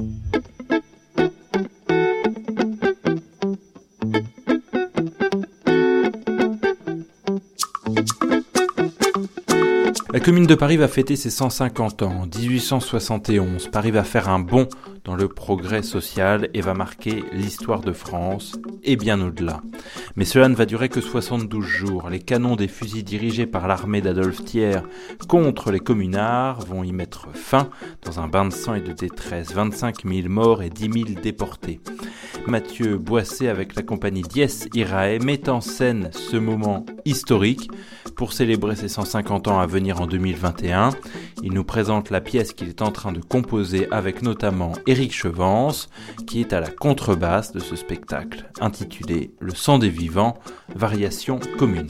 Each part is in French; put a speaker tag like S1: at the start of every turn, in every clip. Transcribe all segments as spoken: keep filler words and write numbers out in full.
S1: La Commune de Paris va fêter ses cent cinquante ans. En dix-huit cent soixante et onze, Paris va faire un bond dans le progrès social et va marquer l'histoire de France et bien au-delà. Mais cela ne va durer que soixante-douze jours. Les canons des fusils dirigés par l'armée d'Adolphe Thiers contre les communards vont y mettre fin dans un bain de sang et de détresse. vingt-cinq mille morts et dix mille déportés. Mathieu Boisset, avec la compagnie Dies Irae, met en scène ce moment historique pour célébrer ses cent cinquante ans à venir en deux mille vingt et un. Il nous présente la pièce qu'il est en train de composer avec notamment Éric Chevance, qui est à la contrebasse de ce spectacle, intitulé Le sang des vivants, variation commune.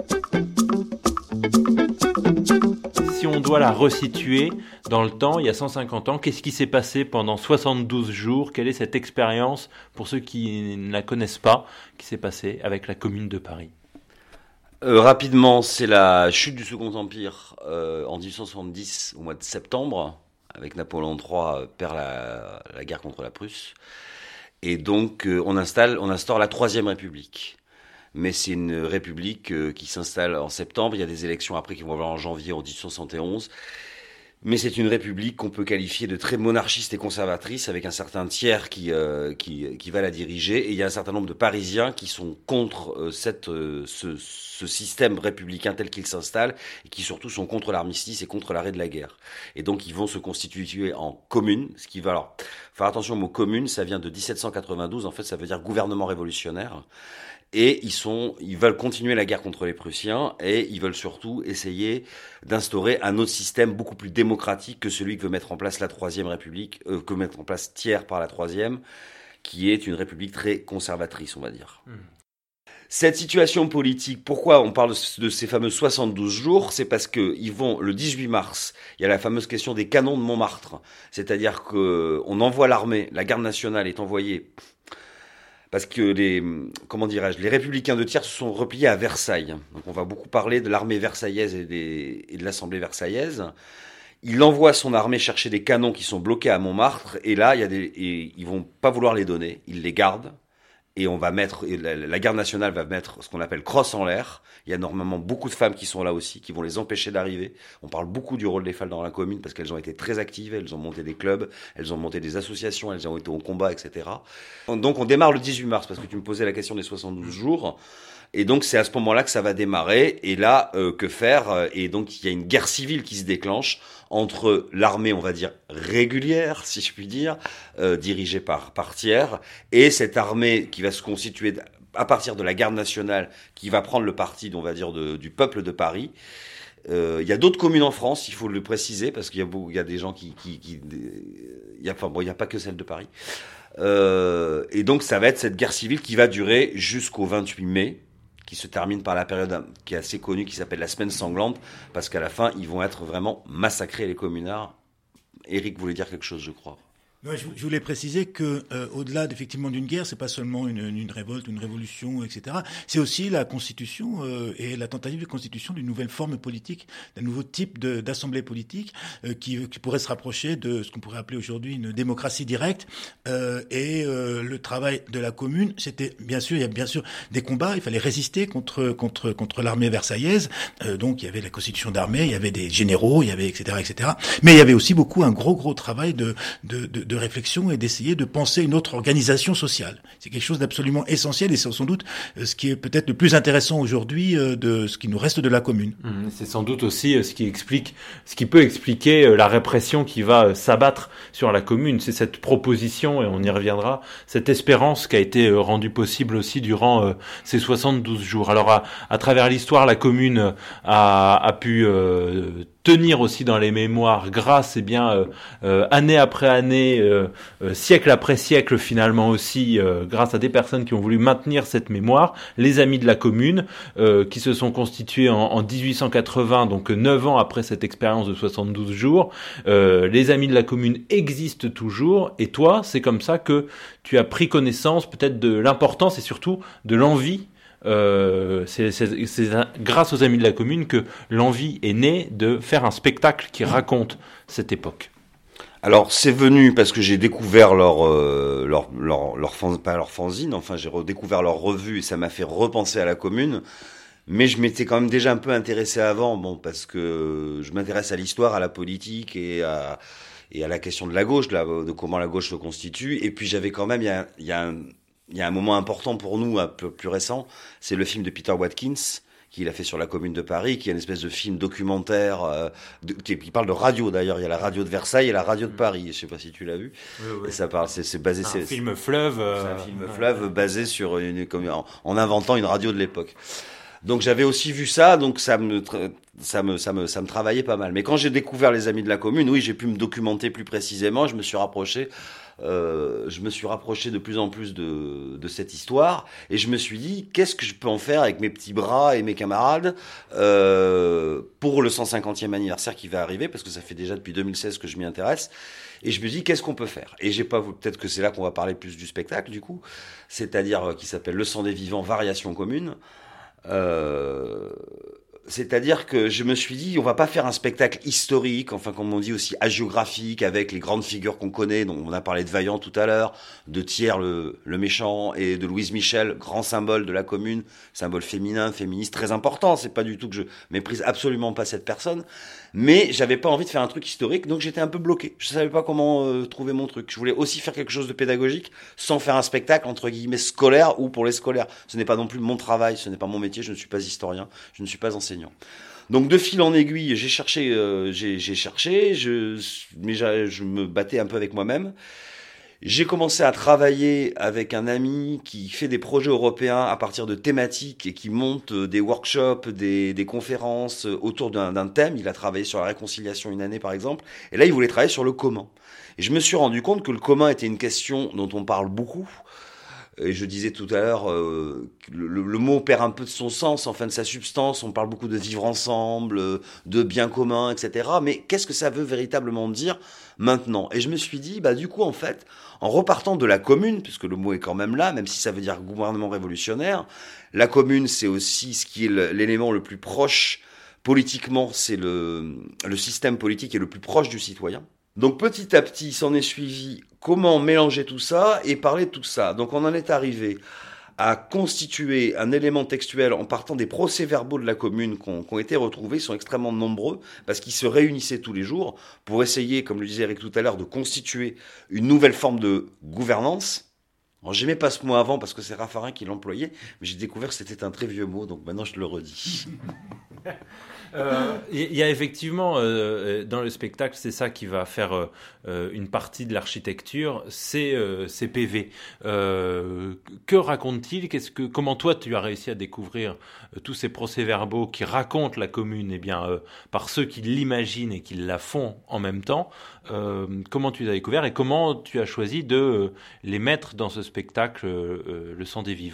S1: Si on doit la resituer dans le temps, il y a cent cinquante ans, qu'est-ce qui s'est passé pendant soixante-douze jours? Quelle est cette expérience, pour ceux qui ne la connaissent pas, qui s'est passée avec la Commune de Paris?
S2: Euh, rapidement, c'est la chute du Second Empire euh, en dix-huit cent soixante-dix, au mois de septembre, avec Napoléon trois euh, perd la, la guerre contre la Prusse. Et donc, euh, on installe, on instaure la Troisième République. Mais c'est une république euh, qui s'installe en septembre. Il y a des élections après qui vont avoir en janvier en dix-huit cent soixante et onze. Mais c'est une république qu'on peut qualifier de très monarchiste et conservatrice, avec un certain tiers qui, euh, qui, qui va la diriger. Et il y a un certain nombre de Parisiens qui sont contre euh, cette, euh, ce, ce système républicain tel qu'il s'installe, et qui surtout sont contre l'armistice et contre l'arrêt de la guerre. Et donc ils vont se constituer en commune, ce qui va alors faire attention au mot commune, ça vient de dix-sept cent quatre-vingt-douze, en fait ça veut dire gouvernement révolutionnaire. Et ils sont, ils veulent continuer la guerre contre les Prussiens, et ils veulent surtout essayer d'instaurer un autre système beaucoup plus démocratique que celui que veut mettre en place la Troisième République, euh, que mettre en place Thiers par la Troisième, qui est une république très conservatrice, on va dire. Mmh. Cette situation politique, pourquoi on parle de ces fameux soixante-douze jours? C'est parce que ils vont, le dix-huit mars, il y a la fameuse question des canons de Montmartre. C'est-à-dire que on envoie l'armée, la garde nationale est envoyée, parce que les, comment dirais-je, les républicains de Thiers se sont repliés à Versailles. Donc on va beaucoup parler de l'armée versaillaise et, des, et de l'Assemblée versaillaise. Il envoie son armée chercher des canons qui sont bloqués à Montmartre, et là, il y a des, et ils vont pas vouloir les donner, ils les gardent. Et on va mettre, et la, la garde nationale va mettre ce qu'on appelle crosse en l'air. Il y a normalement beaucoup de femmes qui sont là aussi, qui vont les empêcher d'arriver. On parle beaucoup du rôle des femmes dans la commune parce qu'elles ont été très actives, elles ont monté des clubs, elles ont monté des associations, elles ont été au combat, et cetera. Donc on démarre le dix-huit mars parce que tu me posais la question des soixante-douze jours. Et donc c'est à ce moment-là que ça va démarrer. Et là, euh, que faire? Et donc il y a une guerre civile qui se déclenche entre l'armée, on va dire, régulière, si je puis dire, euh, dirigée par, par Thiers, et cette armée qui va se constituer à partir de la garde nationale, qui va prendre le parti, on va dire, de, du peuple de Paris. Euh, il y a d'autres communes en France, il faut le préciser, parce qu'il y a, beau, il y a des gens qui... qui, qui il y a, enfin bon, il n'y a pas que celle de Paris. Euh, et donc ça va être cette guerre civile qui va durer jusqu'au vingt-huit mai, qui se termine par la période qui est assez connue, qui s'appelle la semaine sanglante, parce qu'à la fin, ils vont être vraiment massacrés, les communards. Éric voulait dire quelque chose, je crois.
S3: Ouais, je voulais préciser que euh, au-delà d'effectivement d'une guerre, c'est pas seulement une, une révolte, une révolution, et cetera. C'est aussi la constitution euh, et la tentative de constitution d'une nouvelle forme politique, d'un nouveau type de, d'assemblée politique euh, qui, qui pourrait se rapprocher de ce qu'on pourrait appeler aujourd'hui une démocratie directe. Euh, et euh, le travail de la commune, c'était bien sûr, il y a bien sûr des combats. Il fallait résister contre contre contre l'armée versaillaise. Euh, donc il y avait la constitution d'armée, il y avait des généraux, il y avait et cetera et cetera. Mais il y avait aussi beaucoup un gros gros travail de de de, de de réflexion et d'essayer de penser une autre organisation sociale. C'est quelque chose d'absolument essentiel et c'est sans doute ce qui est peut-être le plus intéressant aujourd'hui de ce qui nous reste de la commune.
S1: Mmh, c'est sans doute aussi ce qui explique, ce qui peut expliquer la répression qui va s'abattre sur la commune. C'est cette proposition, et on y reviendra, cette espérance qui a été rendue possible aussi durant ces soixante-douze jours. Alors à, à travers l'histoire, la commune a, a pu euh, tenir aussi dans les mémoires grâce, eh bien, euh, euh, année après année, euh, euh, siècle après siècle finalement aussi, euh, grâce à des personnes qui ont voulu maintenir cette mémoire, les Amis de la Commune, euh, qui se sont constitués en, en dix-huit cent quatre-vingts, donc neuf ans après cette expérience de soixante-douze jours. Euh, les Amis de la Commune existent toujours, et toi, c'est comme ça que tu as pris connaissance peut-être de l'importance et surtout de l'envie. Euh, c'est, c'est, c'est grâce aux Amis de la Commune que l'envie est née de faire un spectacle qui raconte cette époque.
S2: Alors c'est venu parce que j'ai découvert leur euh, leur leur leur fan, pas leur fanzine, enfin j'ai redécouvert leur revue et ça m'a fait repenser à la commune. Mais je m'étais quand même déjà un peu intéressé avant, bon parce que je m'intéresse à l'histoire, à la politique et à et à la question de la gauche, de, la, de comment la gauche se constitue. Et puis j'avais quand même il y a il y a un il y a un moment important pour nous, un peu plus récent, c'est le film de Peter Watkins qu'il a fait sur la Commune de Paris, qui est une espèce de film documentaire, euh, de, qui, qui parle de radio d'ailleurs. Il y a la radio de Versailles et la radio de Paris. Je sais pas si tu l'as vu.
S1: Oui, oui.
S2: Et ça parle, c'est, c'est basé,
S1: c'est un
S2: c'est,
S1: film fleuve. Euh...
S2: C'est un film fleuve basé sur une, comme, en, en inventant une radio de l'époque. Donc j'avais aussi vu ça, donc ça me, ça me, ça me, ça me travaillait pas mal. Mais quand j'ai découvert les Amis de la Commune, oui, j'ai pu me documenter plus précisément. Je me suis rapproché. Euh, je me suis rapproché de plus en plus de, de cette histoire et je me suis dit qu'est-ce que je peux en faire avec mes petits bras et mes camarades euh, pour le cent cinquantième anniversaire qui va arriver, parce que ça fait déjà depuis deux mille seize que je m'y intéresse, et je me dis qu'est-ce qu'on peut faire. Et j'ai pas, peut-être que c'est là qu'on va parler plus du spectacle du coup, c'est-à-dire euh, qui s'appelle Le Sang des Vivants, Variations communes. Euh, C'est-à-dire que je me suis dit, on va pas faire un spectacle historique, enfin comme on dit aussi hagiographique, avec les grandes figures qu'on connaît, dont on a parlé de Vaillant tout à l'heure, de Thiers le, le méchant, et de Louise Michel, grand symbole de la commune, symbole féminin, féministe, très important. C'est pas du tout que je méprise absolument pas cette personne, mais j'avais pas envie de faire un truc historique, donc j'étais un peu bloqué. Je savais pas comment euh, trouver mon truc. Je voulais aussi faire quelque chose de pédagogique, sans faire un spectacle entre guillemets scolaire ou pour les scolaires. Ce n'est pas non plus mon travail, ce n'est pas mon métier. Je ne suis pas historien, je ne suis pas enseignant. Donc de fil en aiguille, j'ai cherché, euh, j'ai, j'ai cherché, je, mais je me battais un peu avec moi-même. J'ai commencé à travailler avec un ami qui fait des projets européens à partir de thématiques et qui monte des workshops, des, des conférences autour d'un, d'un thème. Il a travaillé sur la réconciliation une année par exemple, et là il voulait travailler sur le commun. Et je me suis rendu compte que le commun était une question dont on parle beaucoup. Et je disais tout à l'heure, euh, le, le mot perd un peu de son sens, enfin de sa substance. On parle beaucoup de vivre ensemble, de bien commun, et cetera. Mais qu'est-ce que ça veut véritablement dire maintenant ? Et je me suis dit, bah du coup, en fait, en repartant de la commune, puisque le mot est quand même là, même si ça veut dire gouvernement révolutionnaire, la commune, c'est aussi ce qui est l'élément le plus proche politiquement, c'est le, le système politique qui est le plus proche du citoyen. Donc petit à petit, s'en est suivi comment mélanger tout ça et parler de tout ça. Donc on en est arrivé à constituer un élément textuel en partant des procès-verbaux de la commune qui ont, qui ont été retrouvés, ils sont extrêmement nombreux, parce qu'ils se réunissaient tous les jours pour essayer, comme le disait Eric tout à l'heure, de constituer une nouvelle forme de gouvernance. Alors j'aimais pas ce mot avant parce que c'est Raffarin qui l'employait, mais j'ai découvert que c'était un très vieux mot, donc maintenant je le redis.
S1: Il euh, y a effectivement euh, dans le spectacle, c'est ça qui va faire euh, une partie de l'architecture, c'est euh, ces P V. Euh, que raconte-t-il ? Qu'est-ce que, comment toi tu as réussi à découvrir euh, tous ces procès-verbaux qui racontent la commune, eh bien euh, par ceux qui l'imaginent et qui la font en même temps. Euh, comment tu les as découverts et comment tu as choisi de euh, les mettre dans ce spectacle, euh, Le Sang des Vivants ?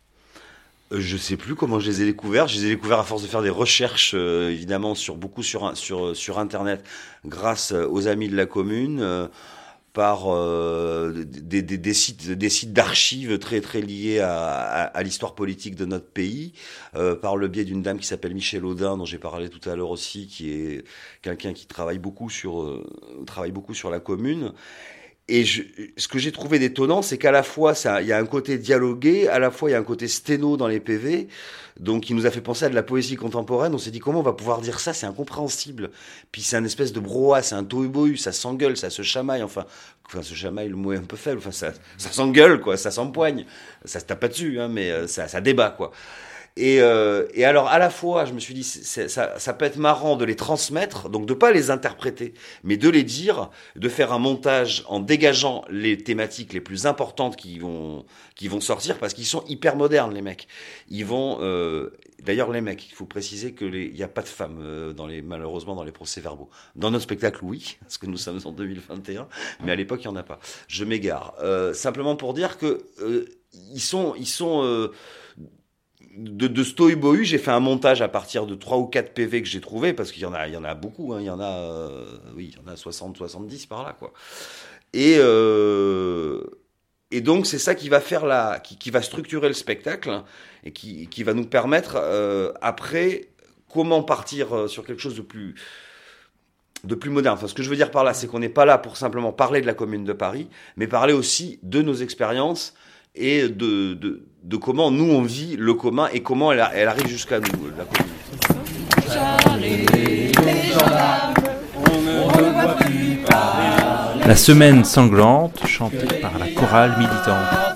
S2: Je sais plus comment je les ai découverts. Je les ai découverts à force de faire des recherches, euh, évidemment, sur beaucoup sur sur sur Internet, grâce aux amis de la commune, euh, par euh, des, des des sites des sites d'archives très très liés à, à, à l'histoire politique de notre pays, euh, par le biais d'une dame qui s'appelle Michel Audin, dont j'ai parlé tout à l'heure aussi, qui est quelqu'un qui travaille beaucoup sur euh, travaille beaucoup sur la commune. Et je, ce que j'ai trouvé d'étonnant, c'est qu'à la fois, ça, il y a un côté dialogué, à la fois, il y a un côté sténo dans les P V, donc il nous a fait penser à de la poésie contemporaine. On s'est dit, comment on va pouvoir dire ça ? C'est incompréhensible. Puis c'est un espèce de brouhaha, c'est un tohu-bohu, ça s'engueule, ça se chamaille, enfin, enfin, se chamaille, le mot est un peu faible, enfin, ça, ça s'engueule, quoi, ça s'empoigne. Ça se tape pas dessus, hein, mais ça, ça débat, quoi. Et, euh, et alors, à la fois, je me suis dit, c'est, ça, ça peut être marrant de les transmettre, donc de pas les interpréter, mais de les dire, de faire un montage en dégageant les thématiques les plus importantes qui vont, qui vont sortir, parce qu'ils sont hyper modernes, les mecs. Ils vont, euh, d'ailleurs, les mecs, il faut préciser que les, il y a pas de femmes euh, dans les, malheureusement, dans les procès-verbaux. Dans notre spectacle, oui, parce que nous sommes en deux mille vingt et un, mais à l'époque, il y en a pas. Je m'égare. Euh, simplement pour dire que euh, ils sont, ils sont euh, De, de ce tohu-bohu, j'ai fait un montage à partir de trois ou quatre P V que j'ai trouvé, parce qu'il y en a, il y en a beaucoup, hein, il y en a, euh, oui, il y en a soixante, soixante-dix par là, quoi. Et, euh, et donc, c'est ça qui va faire la, qui, qui va structurer le spectacle, et qui, qui va nous permettre, euh, après, comment partir sur quelque chose de plus, de plus moderne. Enfin, ce que je veux dire par là, c'est qu'on n'est pas là pour simplement parler de la Commune de Paris, mais parler aussi de nos expériences et de, de, de comment nous on vit le commun et comment elle, elle arrive jusqu'à nous, la Commune.
S1: La semaine sanglante, chantée par la chorale militante.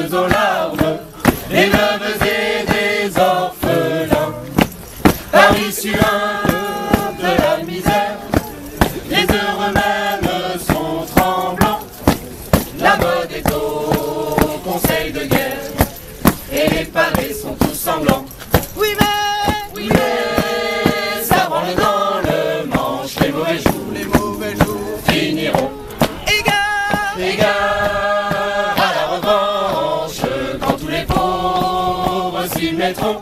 S4: Des veuves et des orphelins, Paris sur un peu de la misère, les heureux même sont tremblants, la mode est au conseil de guerre, et les palais sont tous sanglants. Oui mais, oui mais, ça branle dans le manche, les mauvais jours, les mauvais jours finiront, égard, égard à la revanche, quand tous les pauvres s'y mettront.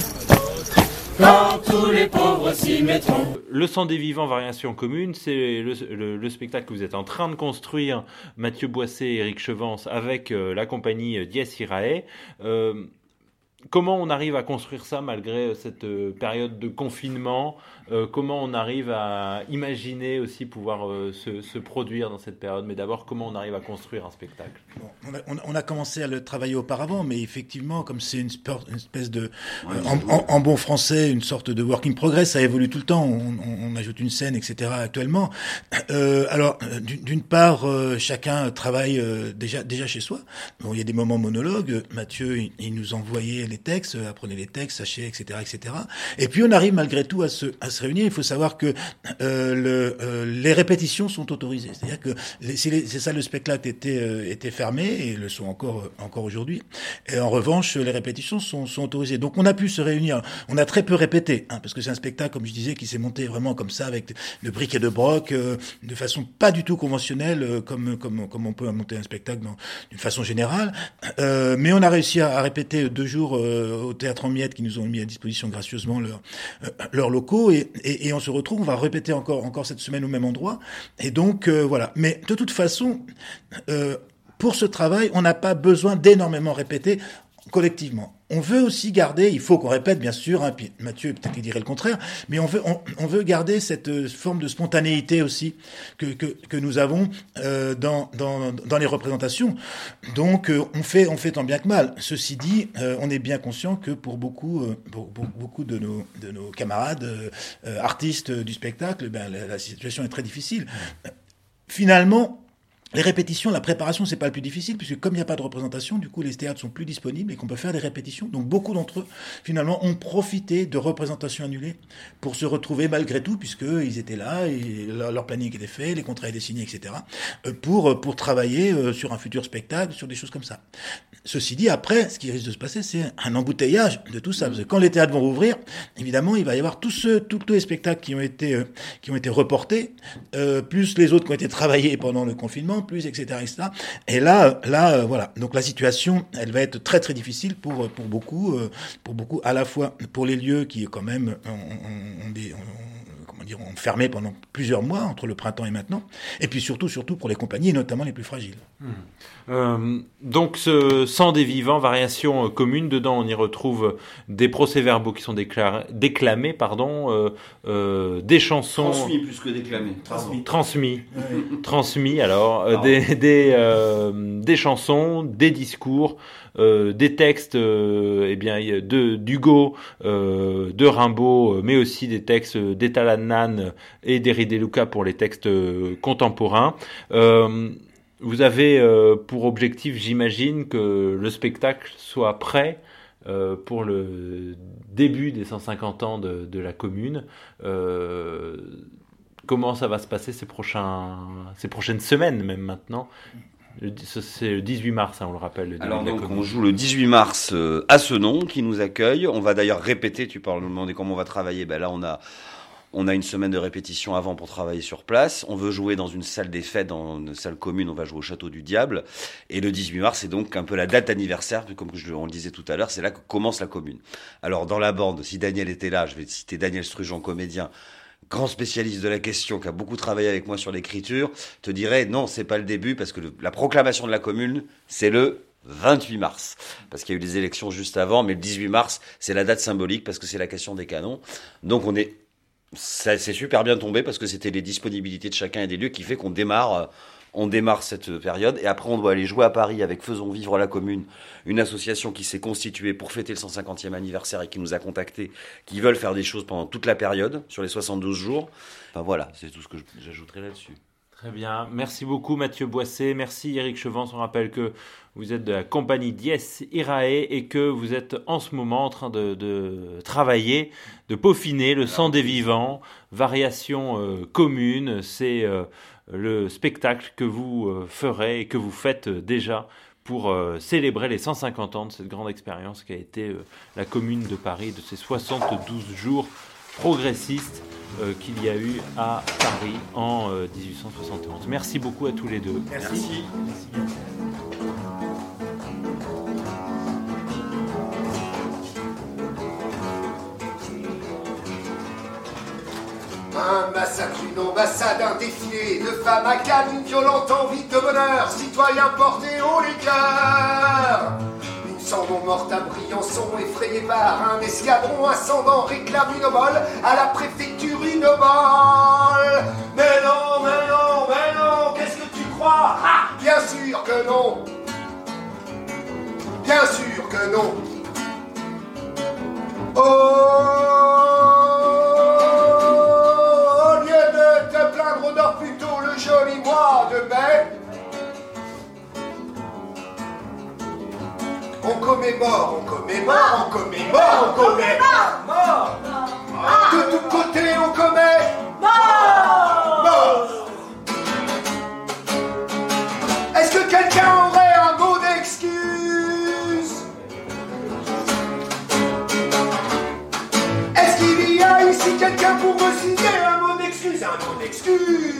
S4: Quand tous les pauvres s'y mettront.
S1: Le Sang des Vivants, Variation commune, c'est le, le, le spectacle que vous êtes en train de construire, Mathieu Boisset et Éric Chevance, avec euh, la compagnie Dies Irae. Euh, comment on arrive à construire ça malgré cette euh, période de confinement ? euh, Comment on arrive à imaginer aussi pouvoir euh, se, se produire dans cette période ? Mais d'abord, comment on arrive à construire un spectacle ?
S3: Bon, on, a, on, a, on a commencé à le travailler auparavant, mais effectivement, comme c'est une, sport, une espèce de,
S2: ouais,
S3: euh, en, en, en bon français, une sorte de work in progress, ça évolue tout le temps. On, on, on ajoute une scène, et cetera. Actuellement. Euh, alors, d'une part, euh, chacun travaille euh, déjà déjà chez soi. Bon, il y a des moments monologues. Mathieu, il, il nous envoyait les textes, apprenez les textes, sachez, et cetera, et cetera. Et puis on arrive malgré tout à se à se réunir. Il faut savoir que euh, le, euh, les répétitions sont autorisées. C'est-à-dire que les, c'est, c'est ça, le spectacle était euh, était fermé et le sont encore euh, encore aujourd'hui. Et en revanche, les répétitions sont sont autorisées. Donc on a pu se réunir. On a très peu répété, hein, parce que c'est un spectacle, comme je disais, qui s'est monté vraiment comme ça, avec de briques et de broc, euh, de façon pas du tout conventionnelle, euh, comme comme comme on peut monter un spectacle dans, d'une façon générale. Euh, mais on a réussi à, à répéter deux jours euh, au Théâtre en Miettes, qui nous ont mis à disposition gracieusement leurs euh, leurs locaux, et, et, et on se retrouve. On va répéter encore encore cette semaine au même endroit. Et donc euh, voilà. Mais de toute façon, euh, pour ce travail, on n'a pas besoin d'énormément répéter collectivement. On veut aussi garder, il faut qu'on répète bien sûr, hein, puis Mathieu peut-être qu'il dirait le contraire, mais on veut on, on veut garder cette euh, forme de spontanéité aussi que que, que nous avons euh, dans dans dans les représentations. Donc euh, on fait on fait tant bien que mal. Ceci dit, euh, on est bien conscient que pour beaucoup euh, pour, pour beaucoup de nos de nos camarades euh, artistes du spectacle, ben la, la situation est très difficile. Finalement, les répétitions, la préparation, c'est pas le plus difficile, puisque comme il n'y a pas de représentation, du coup, les théâtres sont plus disponibles et qu'on peut faire des répétitions. Donc, beaucoup d'entre eux, finalement, ont profité de représentations annulées pour se retrouver malgré tout, puisqu'ils étaient là, et leur planning était fait, les contrats étaient signés, et cetera, pour, pour travailler sur un futur spectacle, sur des choses comme ça. Ceci dit, après, ce qui risque de se passer, c'est un embouteillage de tout ça. Parce que quand les théâtres vont rouvrir, évidemment, il va y avoir tous ceux, tous, tous les spectacles qui ont été, euh, qui ont été reportés, euh, plus les autres qui ont été travaillés pendant le confinement, plus, et cetera, et cetera. Et là, là, euh, voilà. Donc la situation, elle va être très, très difficile pour, pour beaucoup, euh, pour beaucoup, à la fois pour les lieux qui, quand même, ont, ont, ont des, ont, comment dire, ont fermé pendant plusieurs mois, entre le printemps et maintenant. Et puis surtout, surtout pour les compagnies, et notamment les plus fragiles.
S1: Mmh. Euh, donc ce Sang des Vivants, variation euh, commune, dedans on y retrouve des procès-verbaux qui sont déclarés, déclamés, pardon, euh, euh, des chansons...
S2: Transmis plus que déclamés.
S1: Transmis. Transmis, oui. Transmis alors, euh, des, des, euh, des chansons, des discours, euh, des textes euh, eh bien, de, d'Hugo, euh, de Rimbaud, mais aussi des textes d'Etalannan et d'Eri De Luca pour les textes euh, contemporains. Euh, Vous avez euh, pour objectif, j'imagine, que le spectacle soit prêt euh, pour le début des cent cinquante ans de, de la commune. Euh, comment ça va se passer ces, prochains, ces prochaines semaines, même maintenant ? Le, c'est le dix-huit mars, hein, on le rappelle. Le début
S2: Alors
S1: de la
S2: donc
S1: commune.
S2: on joue le dix-huit mars euh, à Senon, qui nous accueille. On va d'ailleurs répéter, tu parles, nous demander comment on va travailler. Ben là on a... On a une semaine de répétition avant pour travailler sur place. On veut jouer dans une salle des fêtes, dans une salle commune. On va jouer au Château du Diable. Et le dix-huit mars, c'est donc un peu la date anniversaire. Comme je, on le disait tout à l'heure, c'est là que commence la commune. Alors, dans la bande, si Daniel était là, je vais citer Daniel Strujon, comédien, grand spécialiste de la question, qui a beaucoup travaillé avec moi sur l'écriture, te dirait non, c'est pas le début, parce que le, la proclamation de la commune, c'est le vingt-huit mars, parce qu'il y a eu des élections juste avant, mais le dix-huit mars, c'est la date symbolique, parce que c'est la question des canons. Donc, on est Ça c'est super bien tombé parce que c'était les disponibilités de chacun et des lieux qui fait qu'on démarre, euh, on démarre cette période et après on doit aller jouer à Paris avec Faisons Vivre la Commune, une association qui s'est constituée pour fêter le cent cinquantième anniversaire et qui nous a contactés, qui veulent faire des choses pendant toute la période, sur les soixante-douze jours. Enfin voilà, c'est tout ce que j'ajouterai là-dessus.
S1: Très bien, merci beaucoup Mathieu Boisset, merci Éric Chevance. On rappelle que vous êtes de la compagnie Dies Irae et que vous êtes en ce moment en train de, de travailler, de peaufiner le sang des vivants, variation euh, commune, c'est euh, le spectacle que vous euh, ferez et que vous faites euh, déjà pour euh, célébrer les cent cinquante ans de cette grande expérience qui a été euh, la Commune de Paris, de ces soixante-douze jours progressistes euh, qu'il y a eu à Paris en euh, dix-huit cent soixante et onze. Merci beaucoup à tous les deux.
S3: Merci. Merci.
S5: Un massacre, une ambassade, un défilé de femmes à Cannes, une violente envie de bonheur, citoyens portés haut les cœurs. Une cendon morte à Briançon, effrayée par un escadron ascendant, réclame une obole, à la préfecture une obole. Mais non, mais non, mais non, qu'est-ce que tu crois? Ah, bien sûr que non. Bien sûr que non. Oh, on dort plutôt le joli mois de mai. On commémore, on commémore, on commémore, on commémore. Mort. De tous côtés, on commet. Mort. Mort. Est-ce que quelqu'un aurait un mot d'excuse? Est-ce qu'il y a ici quelqu'un pour me signer un mot d'excuse? Un mot d'excuse.